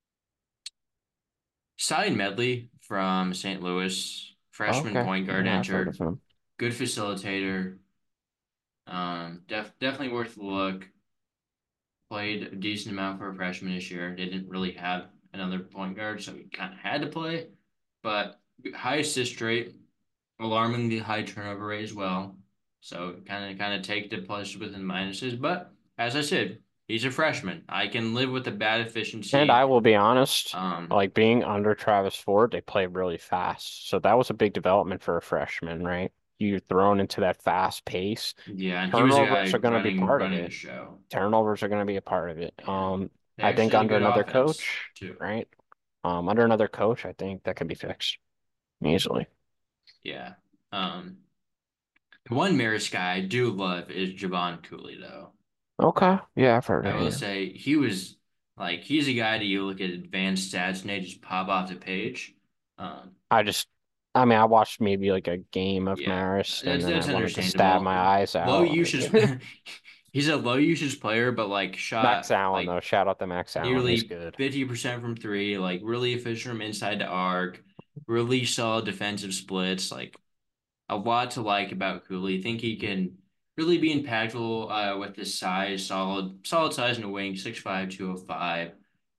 Side Medley from Saint Louis, freshman Okay. point guard Yeah, I've heard of entered, him. good facilitator. Um, def definitely worth the look. Played a decent amount for a freshman this year. They didn't really have another point guard, so he kind of had to play. But high assist rate, alarmingly high turnover rate as well. So kind of kind of take the pluses with the minuses. But as I said, he's a freshman. I can live with the bad And efficiency. I will be honest, Um, like being under Travis Ford, they play really fast. So that was a big development for a freshman, right? You're thrown into that fast pace. yeah, and he was a Turnovers guy are going to be running part of running the it. show. Turnovers are going to be a part of it. Yeah, Um, they I think actually had a under good another offense coach, too. right? Um, under another coach, I think that could be fixed easily. Yeah. Um, the one Marist guy I do love is Javon Cooley though. Okay. Yeah, I've heard I of will him. say he was like he's a guy that you look at advanced stats and they just pop off the page. Um, I just, I mean, I watched maybe like a game of yeah, Marist and that's then I that's wanted to stab understandable. my eyes Low out. usage. He's a low usage player, but like Max shot Allen, like though. Shout out to Max Allen. He's nearly good. fifty percent from three, like really efficient from inside the arc, really solid defensive splits, like a lot to like about Cooley. Think he can really be impactful uh, with his size, solid, solid size in the wing, six five, two oh five.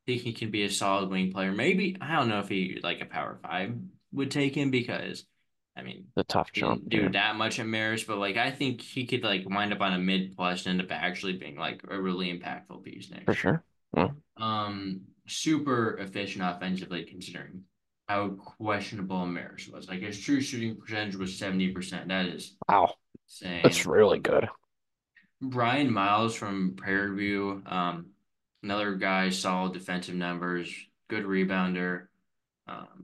think he can be a solid wing player. Maybe I don't know if he like a power five would take him because I mean The tough he jump, didn't do yeah, that much at Marist, but like I think he could like wind up on a mid plus and end up actually being like a really impactful piece for next year. sure. Well, Um, super efficient offensively considering how questionable Marist was. Like his true shooting percentage was seventy percent. That is wow, that's insane. really Um, good. Brian Miles from Prairie View, um, another guy, solid defensive numbers, good rebounder, um,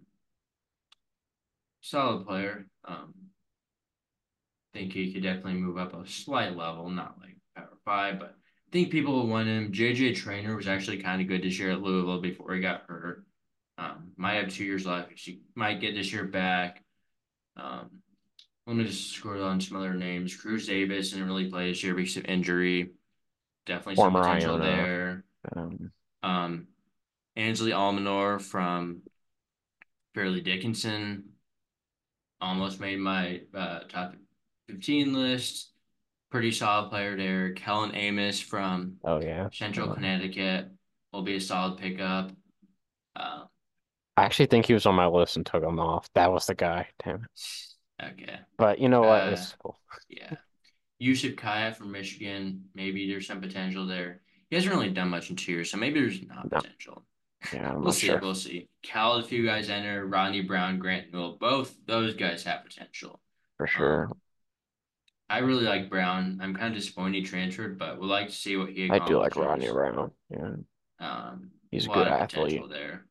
solid player. Um, think he could definitely move up a slight level, not like power five, but I think people will want him. J J Trainer was actually kind of good this year at Louisville before he got hurt. Um, might have two years left. She might get this year back. Um, let me just scroll on some other names. Cruz Davis didn't really play this year because of injury. Definitely some Former potential Iona. there. Um, Um, Ansley Almanor from Fairleigh Dickinson almost made my uh, top fifteen list. Pretty solid player there. Kellen Amos from oh yeah. Central Uh, Connecticut will be a solid pickup. Uh, I actually think he was on my list and took him off. That was the guy. Damn it. okay. But you know what? Uh, It's cool. yeah. Yusuf Kaya from Michigan. Maybe there's some potential there. He hasn't really done much in two years, so maybe there's not No, potential. yeah, I'm We'll not see. sure. We'll see. Cal, a few guys enter. Rodney Brown, Grant Newell. Both those guys have potential. For sure. Um, I really like Brown. I'm kind of disappointed he transferred, but would like to see what he I do like Rodney accomplishes. Brown. Yeah, Um, he's a a good lot of potential athlete. there.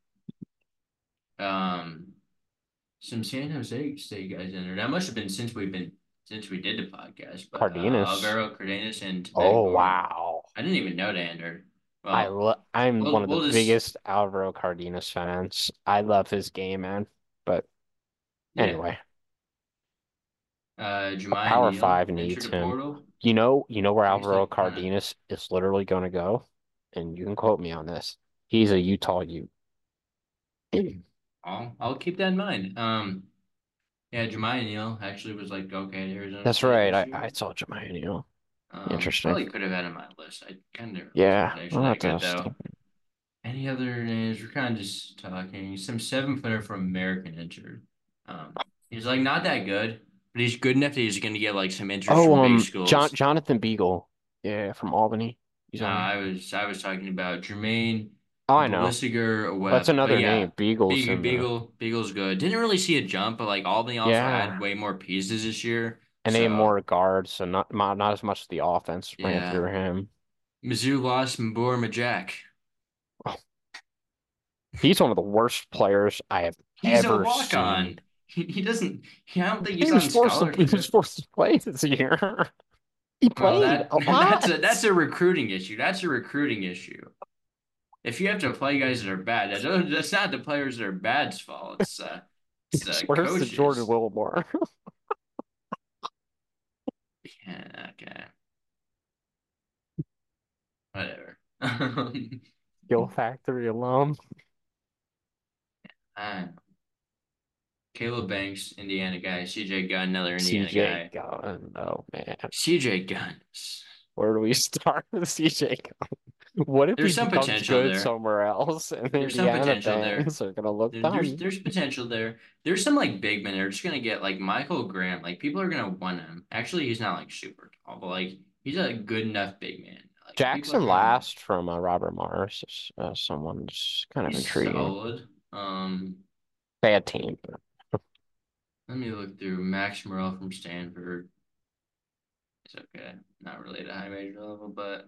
Um, some San Jose State guys entered. That must have been since we've been since we did the podcast. But uh, Cardenas. Alvaro Cardenas and Tevin Oh Gordon. wow. I didn't even know they entered. I Well, lo I'm one we'll of the we'll just biggest Alvaro Cardenas fans. I love his game, man. But yeah. anyway, Uh, a Jemiah Power Neal Five entered needs the him. portal. You know, you know where I guess Alvaro he kind of. Cardenas is literally going to go, and you can quote me on this. He's a Utah Ute. I'll I'll keep that in mind. Um, yeah, Jemiah Neal actually was like okay at Arizona That's State right. this I, I year. saw Jemiah Neal. Um, Interesting. probably could have had on my list. I kind of wasn't Yeah, actually I'll have that to good stick. though. Any other names? We're kind of just talking. Some seven footer from American entered. Um, he's like not that good, but he's good enough that he's going to get like some interest Oh, from big um, John schools. Jonathan Beagle. Yeah, from Albany. He's No, on there. I was I was talking about Jermaine Oh, I know. Ballisiger That's Webb, but another yeah, name. Beagle's Beagle in the. Beagle Beagle's good. Didn't really see a jump, but like Albany also Yeah, added way more pieces this year. and they have So more guards, so not not not as much of the offense ran yeah, through him. Mizzou lost Mbor Majak. Oh, he's one of the worst players I have He's a ever walk seen. on. He, he doesn't. He, I don't think He he's was on forced to he was scholarship. forced to play this year. He Well, played that a that's a lot. that's a recruiting issue. That's a recruiting issue. If you have to play guys that are bad, that, that's not the players that are bad's fault. It's uh, it's It's the worse than Jordan coaches. Wilmore. Yeah, okay, whatever. Um, Skill Factory alum. I Caleb Banks, Indiana guy. C J Gunn, another Indiana C J guy. Gunn. Oh man. C J Guns. Where do we start with C J Gunn? What if he There's some becomes potential good there. somewhere else and the There's some Indiana potential there. fans are gonna look There- There's dumb? there's potential there. There's some like big men that are just gonna get like Michael Grant. Like people are gonna want him. Actually, he's not like super tall, but like he's a good enough big man. Like people are Jackson gonna. Last from uh, Robert Morris is uh, someone that's kind of He's intriguing. solid. Um, Bad team. let me look through Max Morrell from Stanford. It's okay. Not really at a high major level, but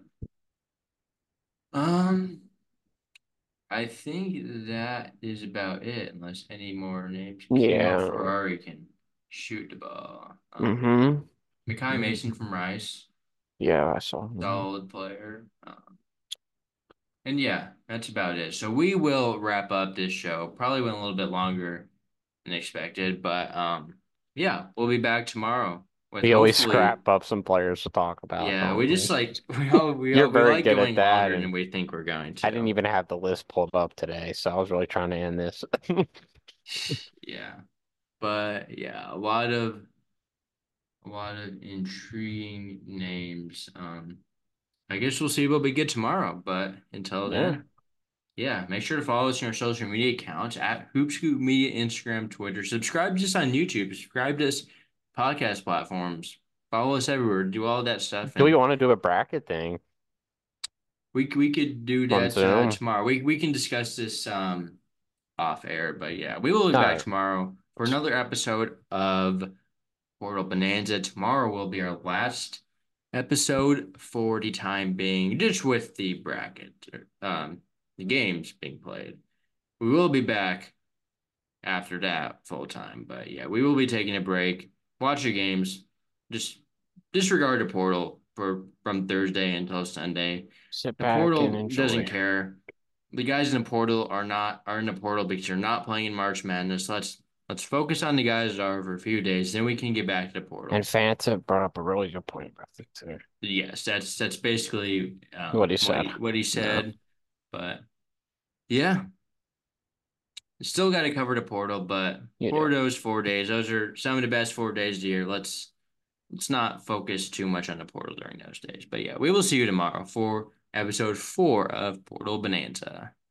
um, I think that is about it. Unless any more names. Kimo Yeah. Ferrari can shoot the ball. Um, Mm-hmm. Makai Mason from Rice. Yeah, I saw. Mhm. Solid player. Um, and yeah, that's about it. So we will wrap up this show. Probably went a little bit longer than expected, but um, yeah, we'll be back tomorrow with We always hopefully. scrap up some players to talk about, Yeah, we don't just we? like we all we You're all we very like good at going that, longer and than we think we're going I didn't to. even have the list pulled up today, so I was really trying to end this. Yeah, but yeah, a lot of a lot of intriguing names. Um, I guess we'll see what we get tomorrow, but until Yeah. then. Yeah, make sure to follow us on our social media accounts at Hoopscoop Media, Instagram, Twitter. Subscribe to us on YouTube. Subscribe to us podcast platforms. Follow us everywhere. Do all that stuff, Do we and want to do a bracket thing we we could do on that uh, Zoom? tomorrow. We we can discuss this um off air, but yeah, we will be All back right. tomorrow for another episode of Portal Bonanza. Tomorrow will be our last episode for the time being, just with the bracket, um, the games being played. We will be back after that full time. But yeah, we will be taking a break. Watch your games. Just disregard the portal for from Thursday until Sunday. Sit The back and portal doesn't enjoy. care. The guys in the portal are not are in the portal because you're not playing in March Madness. Let's let's focus on the guys that are for a few days, then we can get back to the And portal. Fanta brought up a really good point about it too. Yes, that's that's basically What um he what said. he what he Yeah. said. But yeah, still got to cover the portal, but You do. for those four days, those are some of the best four days of the year. Let's let's not focus too much on the portal during those days. But yeah, we will see you tomorrow for episode four of Portal Bonanza.